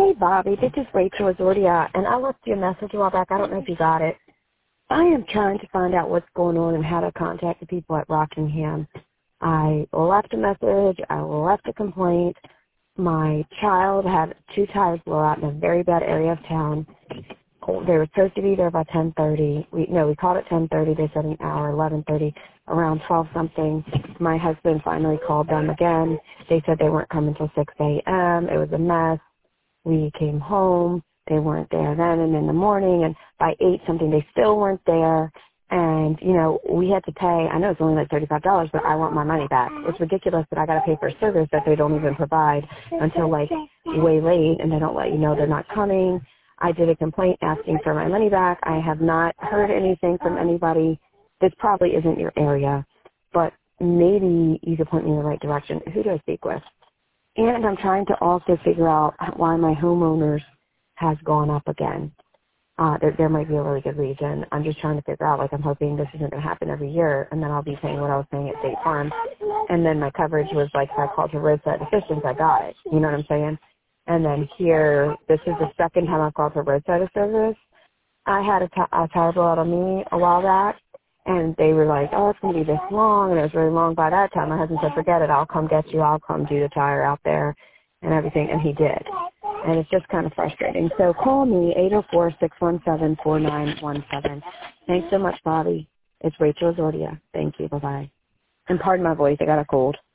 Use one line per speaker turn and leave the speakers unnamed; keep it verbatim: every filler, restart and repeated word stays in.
Hey, Bobby, this is Rachel Azordia, and I left you a message a while back. I don't know if you got it. I am trying to find out what's going on and how to contact the people at Rockingham. I left a message. I left a complaint. My child had two tires blow out in a very bad area of town. They were supposed to be there by ten thirty. We No, we called at ten thirty. They said an hour, eleven thirty. Around twelve something, my husband finally called them again. They said they weren't coming until six a.m. It was a mess. We came home. They weren't there then and in the morning. And by eight something, they still weren't there. And, you know, we had to pay. I know it's only like thirty-five dollars, but I want my money back. It's ridiculous that I got to pay for a service that they don't even provide until, like, way late, and they don't let you know they're not coming. I did a complaint asking for my money back. I have not heard anything from anybody. This probably isn't your area, but maybe you could point me in the right direction. Who do I speak with? And I'm trying to also figure out why my homeowners has gone up again. Uh, there, there might be a really good reason. I'm just trying to figure out, like, I'm hoping this isn't going to happen every year, and then I'll be paying what I was paying at State Farm. And then my coverage was like, if I called for roadside assistance, I got it. You know what I'm saying? And then here, this is the second time I've called for roadside service. I had a, t- a tire blow out on me a while back, and they were like, oh, it's going to be this long, and it was really long by that time. My husband said, forget it, I'll come get you, I'll come do the tire out there and everything, and he did. And it's just kind of frustrating. So call me, eight oh four, six one seven, four nine one seven. Thanks so much, Bobby. It's Rachel Azordia. Thank you. Bye-bye. And pardon my voice, I got a cold.